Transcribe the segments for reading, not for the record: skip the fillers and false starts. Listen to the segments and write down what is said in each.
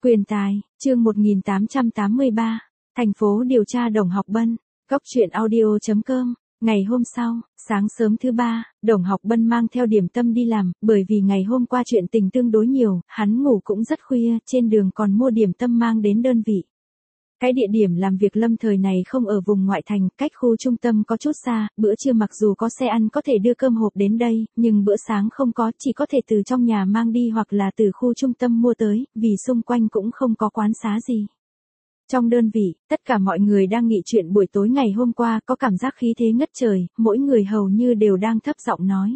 Quyền tài, chương 1883, thành phố điều tra Đồng Học Bân, Góc truyện audio.com. Ngày hôm sau, sáng sớm thứ ba, Đồng Học Bân mang theo điểm tâm đi làm, bởi vì ngày hôm qua chuyện tình tương đối nhiều, hắn ngủ cũng rất khuya, trên đường còn mua điểm tâm mang đến đơn vị. Cái địa điểm làm việc lâm thời này không ở vùng ngoại thành, cách khu trung tâm có chút xa, bữa trưa mặc dù có xe ăn có thể đưa cơm hộp đến đây, nhưng bữa sáng không có, chỉ có thể từ trong nhà mang đi hoặc là từ khu trung tâm mua tới, vì xung quanh cũng không có quán xá gì. Trong đơn vị, tất cả mọi người đang nghị chuyện buổi tối ngày hôm qua, có cảm giác khí thế ngất trời, mỗi người hầu như đều đang thấp giọng nói.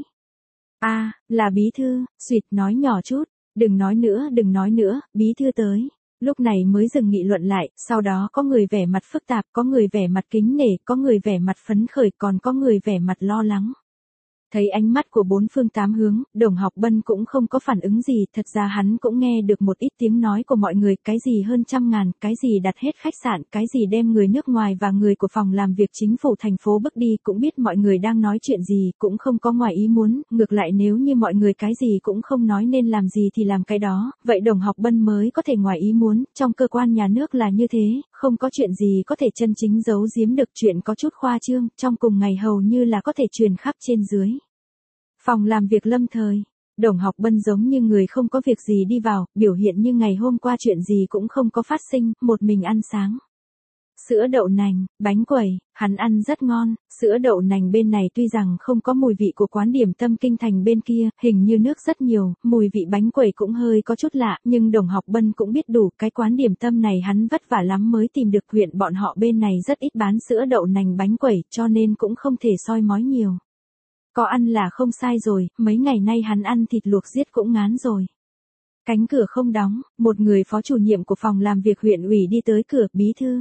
Là bí thư, suýt nói nhỏ chút, đừng nói nữa, bí thư tới. Lúc này mới dừng nghị luận lại, sau đó có người vẻ mặt phức tạp, có người vẻ mặt kính nể, có người vẻ mặt phấn khởi, còn có người vẻ mặt lo lắng. Thấy ánh mắt của bốn phương tám hướng, Đồng Học Bân cũng không có phản ứng gì, thật ra hắn cũng nghe được một ít tiếng nói của mọi người, cái gì hơn 100.000, cái gì đặt hết khách sạn, cái gì đem người nước ngoài và người của phòng làm việc chính phủ thành phố bước đi, cũng biết mọi người đang nói chuyện gì, cũng không có ngoài ý muốn, ngược lại nếu như mọi người cái gì cũng không nói nên làm gì thì làm cái đó, vậy Đồng Học Bân mới có thể ngoài ý muốn, trong cơ quan nhà nước là như thế, không có chuyện gì có thể chân chính giấu giếm được, chuyện có chút khoa trương, trong cùng ngày hầu như là có thể truyền khắp trên dưới. Phòng làm việc lâm thời, Đồng Học Bân giống như người không có việc gì đi vào, biểu hiện như ngày hôm qua chuyện gì cũng không có phát sinh, một mình ăn sáng. Sữa đậu nành, bánh quẩy, hắn ăn rất ngon, sữa đậu nành bên này tuy rằng không có mùi vị của quán điểm tâm kinh thành bên kia, hình như nước rất nhiều, mùi vị bánh quẩy cũng hơi có chút lạ, nhưng Đồng Học Bân cũng biết đủ, cái quán điểm tâm này hắn vất vả lắm mới tìm được, huyện bọn họ bên này rất ít bán sữa đậu nành bánh quẩy, cho nên cũng không thể soi mói nhiều. Có ăn là không sai rồi, mấy ngày nay hắn ăn thịt luộc giết cũng ngán rồi. Cánh cửa không đóng, một người phó chủ nhiệm của phòng làm việc huyện ủy đi tới cửa, bí thư.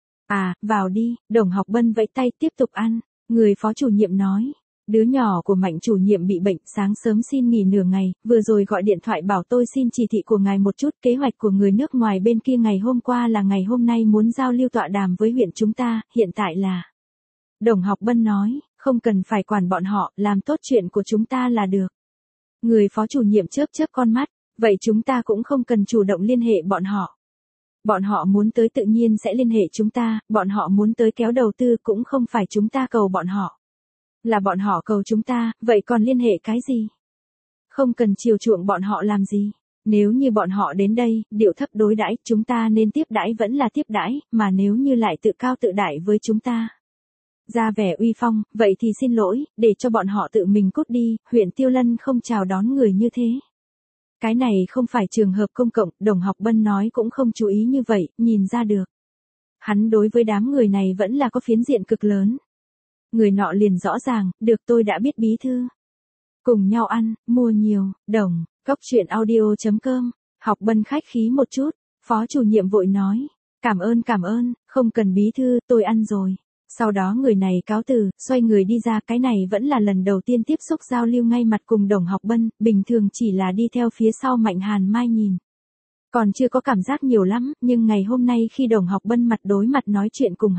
Vào đi, Đồng Học Bân vẫy tay tiếp tục ăn, người phó chủ nhiệm nói. Đứa nhỏ của Mạnh chủ nhiệm bị bệnh, sáng sớm xin nghỉ nửa ngày, vừa rồi gọi điện thoại bảo tôi xin chỉ thị của ngài một chút, kế hoạch của người nước ngoài bên kia ngày hôm qua là ngày hôm nay muốn giao lưu tọa đàm với huyện chúng ta, hiện tại là. Đồng Học Bân nói, không cần phải quản bọn họ, làm tốt chuyện của chúng ta là được. Người phó chủ nhiệm chớp chớp con mắt, vậy chúng ta cũng không cần chủ động liên hệ bọn họ. Bọn họ muốn tới tự nhiên sẽ liên hệ chúng ta, bọn họ muốn tới kéo đầu tư cũng không phải chúng ta cầu bọn họ. Là bọn họ cầu chúng ta, vậy còn liên hệ cái gì? Không cần chiều chuộng bọn họ làm gì. Nếu như bọn họ đến đây, điệu thấp đối đãi, chúng ta nên tiếp đãi vẫn là tiếp đãi, mà nếu như lại tự cao tự đại với chúng ta. Ra vẻ uy phong, vậy thì xin lỗi, để cho bọn họ tự mình cút đi, huyện Tiêu Lân không chào đón người như thế. Cái này không phải trường hợp công cộng, Đồng Học Bân nói cũng không chú ý như vậy, nhìn ra được. Hắn đối với đám người này vẫn là có phiến diện cực lớn. Người nọ liền rõ ràng, được tôi đã biết bí thư. Cùng nhau ăn, mua nhiều, Đồng, Góc truyện audio.com, Học Bân khách khí một chút, phó chủ nhiệm vội nói, cảm ơn, không cần bí thư, tôi ăn rồi. Sau đó người này cáo từ, xoay người đi ra, cái này vẫn là lần đầu tiên tiếp xúc giao lưu ngay mặt cùng Đồng Học Bân, bình thường chỉ là đi theo phía sau Mạnh Hàn Mai nhìn. Còn chưa có cảm giác nhiều lắm, nhưng ngày hôm nay khi Đồng Học Bân mặt đối mặt nói chuyện cùng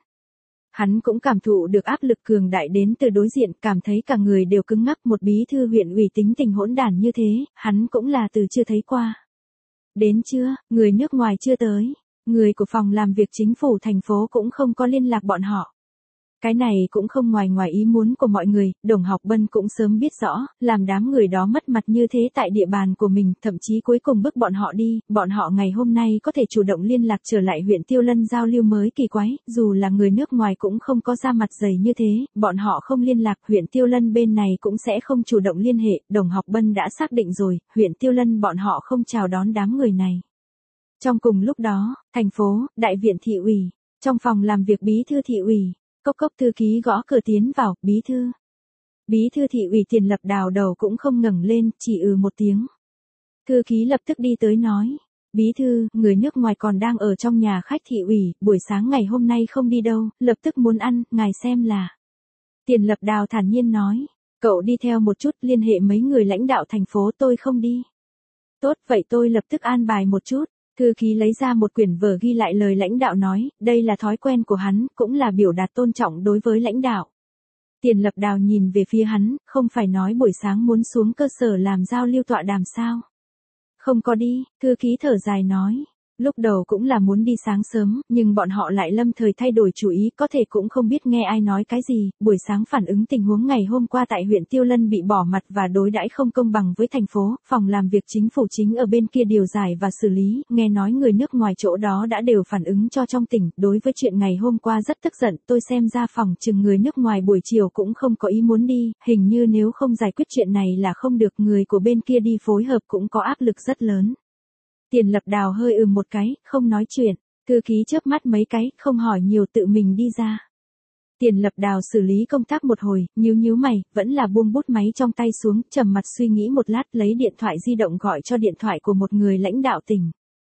hắn cũng cảm thụ được áp lực cường đại đến từ đối diện, cảm thấy cả người đều cứng ngắc, một bí thư huyện ủy tính tình hỗn đản như thế, hắn cũng là từ chưa thấy qua. Đến chưa, người nước ngoài chưa tới, người của phòng làm việc chính phủ thành phố cũng không có liên lạc bọn họ. Cái này cũng không ngoài ý muốn của mọi người, Đồng Học Bân cũng sớm biết rõ, làm đám người đó mất mặt như thế tại địa bàn của mình, thậm chí cuối cùng bức bọn họ đi, bọn họ ngày hôm nay có thể chủ động liên lạc trở lại huyện Tiêu Lân giao lưu mới kỳ quái, dù là người nước ngoài cũng không có ra mặt dày như thế, bọn họ không liên lạc, huyện Tiêu Lân bên này cũng sẽ không chủ động liên hệ, Đồng Học Bân đã xác định rồi, huyện Tiêu Lân bọn họ không chào đón đám người này. Trong cùng lúc đó, thành phố, đại viện thị ủy, trong phòng làm việc bí thư thị ủy. Cốc thư ký gõ cửa tiến vào, bí thư. Bí thư thị ủy Tiền Lập Đào đầu cũng không ngẩng lên, chỉ một tiếng. Thư ký lập tức đi tới nói, bí thư, người nước ngoài còn đang ở trong nhà khách thị ủy, buổi sáng ngày hôm nay không đi đâu, lập tức muốn ăn, ngài xem là. Tiền Lập Đào thản nhiên nói, cậu đi theo một chút, liên hệ mấy người lãnh đạo thành phố, tôi không đi. Tốt, vậy tôi lập tức an bài một chút. Thư ký lấy ra một quyển vở ghi lại lời lãnh đạo nói, đây là thói quen của hắn, cũng là biểu đạt tôn trọng đối với lãnh đạo. Tiền Lập Đào nhìn về phía hắn, không phải nói buổi sáng muốn xuống cơ sở làm giao lưu tọa đàm sao? Không có đi, thư ký thở dài nói, Lúc đầu cũng là muốn đi sáng sớm, nhưng bọn họ lại lâm thời thay đổi chủ ý, có thể cũng không biết nghe ai nói cái gì, buổi sáng phản ứng tình huống ngày hôm qua tại huyện Tiêu Lân bị bỏ mặt và đối đãi không công bằng với thành phố, phòng làm việc chính phủ chính ở bên kia điều giải và xử lý, nghe nói người nước ngoài chỗ đó đã đều phản ứng cho trong tỉnh, đối với chuyện ngày hôm qua rất tức giận, tôi xem ra phòng chừng người nước ngoài buổi chiều cũng không có ý muốn đi, hình như nếu không giải quyết chuyện này là không được, người của bên kia đi phối hợp cũng có áp lực rất lớn. Tiền Lập Đào hơi một cái, không nói chuyện, thư ký chớp mắt mấy cái, không hỏi nhiều tự mình đi ra. Tiền Lập Đào xử lý công tác một hồi, nhíu mày, vẫn là buông bút máy trong tay xuống, trầm mặt suy nghĩ một lát, lấy điện thoại di động gọi cho điện thoại của một người lãnh đạo tỉnh.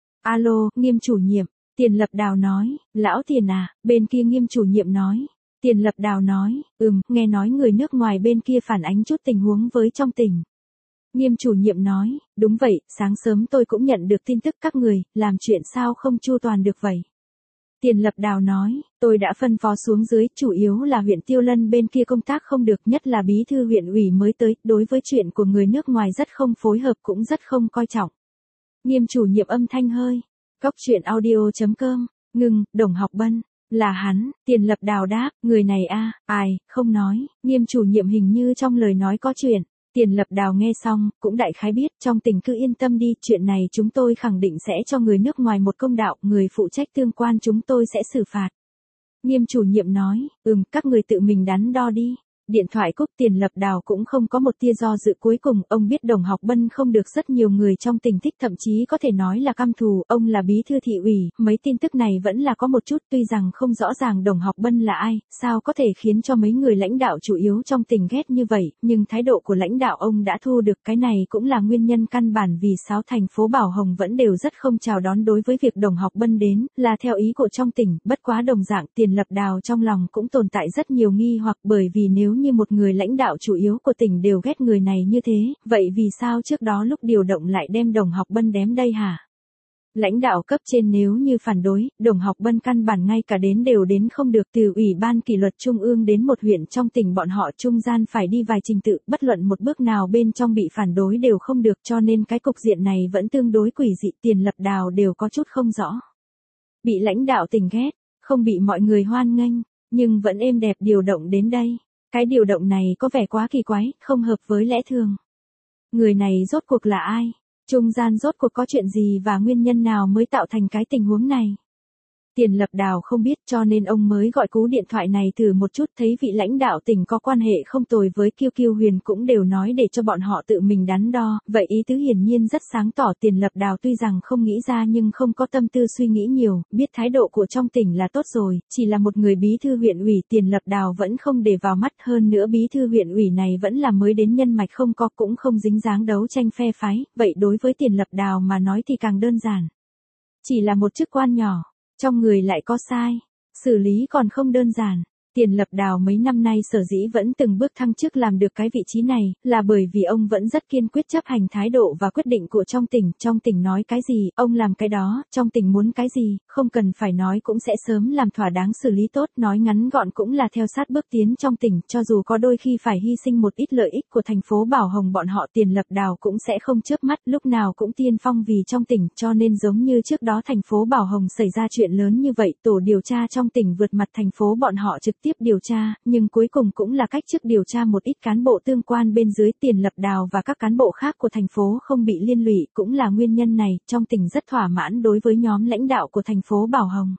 Alo, Nghiêm chủ nhiệm, Tiền Lập Đào nói, lão Tiền à, bên kia Nghiêm chủ nhiệm nói. Tiền Lập Đào nói, nghe nói người nước ngoài bên kia phản ánh chút tình huống với trong tỉnh. Nghiêm chủ nhiệm nói, đúng vậy, sáng sớm tôi cũng nhận được tin tức các người, làm chuyện sao không chu toàn được vậy. Tiền Lập Đào nói, tôi đã phân phó xuống dưới, chủ yếu là huyện Tiêu Lân bên kia công tác không được, nhất là bí thư huyện ủy mới tới, đối với chuyện của người nước ngoài rất không phối hợp cũng rất không coi trọng. Nghiêm chủ nhiệm âm thanh hơi, Cóc truyện audio.com, ngừng, Đồng Học Bân, là hắn, Tiền Lập Đào đáp, người này ai, không nói, Nghiêm chủ nhiệm hình như trong lời nói có chuyện. Tiền Lập Đào nghe xong, cũng đại khái biết, trong tỉnh cứ yên tâm đi, chuyện này chúng tôi khẳng định sẽ cho người nước ngoài một công đạo, người phụ trách tương quan chúng tôi sẽ xử phạt. Nghiêm chủ nhiệm nói, các người tự mình đắn đo đi. Điện thoại cúp, Tiền Lập Đào cũng không có một tia do dự, cuối cùng ông biết Đồng Học Bân không được rất nhiều người trong tỉnh thích, thậm chí có thể nói là căm thù, ông là bí thư thị ủy, mấy tin tức này vẫn là có một chút, tuy rằng không rõ ràng Đồng Học Bân là ai, sao có thể khiến cho mấy người lãnh đạo chủ yếu trong tỉnh ghét như vậy, nhưng thái độ của lãnh đạo ông đã thu được, cái này cũng là nguyên nhân căn bản vì sao thành phố Bảo Hồng vẫn đều rất không chào đón đối với việc Đồng Học Bân đến, là theo ý của trong tỉnh, bất quá đồng dạng Tiền Lập Đào trong lòng cũng tồn tại rất nhiều nghi hoặc, bởi vì nếu như một người lãnh đạo chủ yếu của tỉnh đều ghét người này như thế, vậy vì sao trước đó lúc điều động lại đem Đồng Học Bân đếm đây hả? Lãnh đạo cấp trên nếu như phản đối, Đồng Học Bân căn bản ngay cả đến đều đến không được, từ Ủy ban kỷ luật Trung ương đến một huyện trong tỉnh bọn họ trung gian phải đi vài trình tự, bất luận một bước nào bên trong bị phản đối đều không được, cho nên cái cục diện này vẫn tương đối quỷ dị, Tiền Lập Đào đều có chút không rõ. Bị lãnh đạo tỉnh ghét, không bị mọi người hoan nghênh, nhưng vẫn êm đẹp điều động đến đây. Cái điều động này có vẻ quá kỳ quái, không hợp với lẽ thường. Người này rốt cuộc là ai? Trung gian rốt cuộc có chuyện gì và nguyên nhân nào mới tạo thành cái tình huống này? Tiền Lập Đào không biết, cho nên ông mới gọi cú điện thoại này thử một chút, thấy vị lãnh đạo tỉnh có quan hệ không tồi với Kiêu Huyền cũng đều nói để cho bọn họ tự mình đắn đo, vậy ý tứ hiển nhiên rất sáng tỏ. Tiền Lập Đào tuy rằng không nghĩ ra nhưng không có tâm tư suy nghĩ nhiều, biết thái độ của trong tỉnh là tốt rồi, chỉ là một người bí thư huyện ủy, Tiền Lập Đào vẫn không để vào mắt, hơn nữa bí thư huyện ủy này vẫn là mới đến, nhân mạch không có, cũng không dính dáng đấu tranh phe phái, vậy đối với Tiền Lập Đào mà nói thì càng đơn giản. Chỉ là một chức quan nhỏ. Trong người lại có sai, xử lý còn không đơn giản. Tiền Lập Đào mấy năm nay sở dĩ vẫn từng bước thăng chức làm được cái vị trí này, là bởi vì ông vẫn rất kiên quyết chấp hành thái độ và quyết định của trong tỉnh nói cái gì, ông làm cái đó, trong tỉnh muốn cái gì, không cần phải nói cũng sẽ sớm làm thỏa đáng xử lý tốt, nói ngắn gọn cũng là theo sát bước tiến trong tỉnh, cho dù có đôi khi phải hy sinh một ít lợi ích của thành phố Bảo Hồng bọn họ, Tiền Lập Đào cũng sẽ không chớp mắt, lúc nào cũng tiên phong vì trong tỉnh, cho nên giống như trước đó thành phố Bảo Hồng xảy ra chuyện lớn như vậy, tổ điều tra trong tỉnh vượt mặt thành phố bọn họ trực tiếp điều tra, nhưng cuối cùng cũng là cách chức điều tra một ít cán bộ tương quan bên dưới, Tiền Lập Đào và các cán bộ khác của thành phố không bị liên lụy, cũng là nguyên nhân này, trong tỉnh rất thỏa mãn đối với nhóm lãnh đạo của thành phố Bảo Hồng.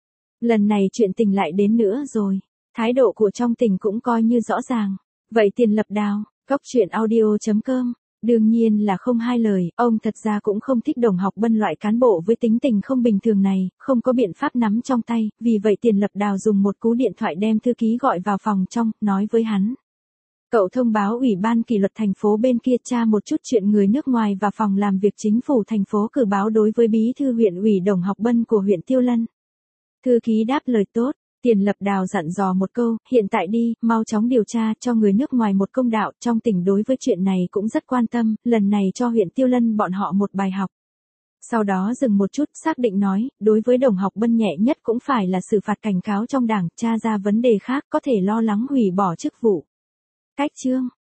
Lần này chuyện tình lại đến nữa rồi, thái độ của trong tỉnh cũng coi như rõ ràng. Vậy Tiền Lập Đào, Cóc truyện audio.com, đương nhiên là không hai lời, ông thật ra cũng không thích Đồng Học Bân loại cán bộ với tính tình không bình thường này, không có biện pháp nắm trong tay, vì vậy Tiền Lập Đào dùng một cú điện thoại đem thư ký gọi vào phòng trong, nói với hắn. Cậu thông báo Ủy ban kỷ luật thành phố bên kia tra một chút chuyện người nước ngoài và phòng làm việc chính phủ thành phố cử báo đối với bí thư huyện ủy Đồng Học Bân của huyện Tiêu Lân. Thư ký đáp lời tốt. Tiền Lập Đào dặn dò một câu, hiện tại đi, mau chóng điều tra, cho người nước ngoài một công đạo, trong tỉnh đối với chuyện này cũng rất quan tâm, lần này cho huyện Tiêu Lân bọn họ một bài học. Sau đó dừng một chút, xác định nói, đối với Đồng Học Bân nhẹ nhất cũng phải là xử phạt cảnh cáo trong đảng, tra ra vấn đề khác có thể lo lắng hủy bỏ chức vụ. Cách chương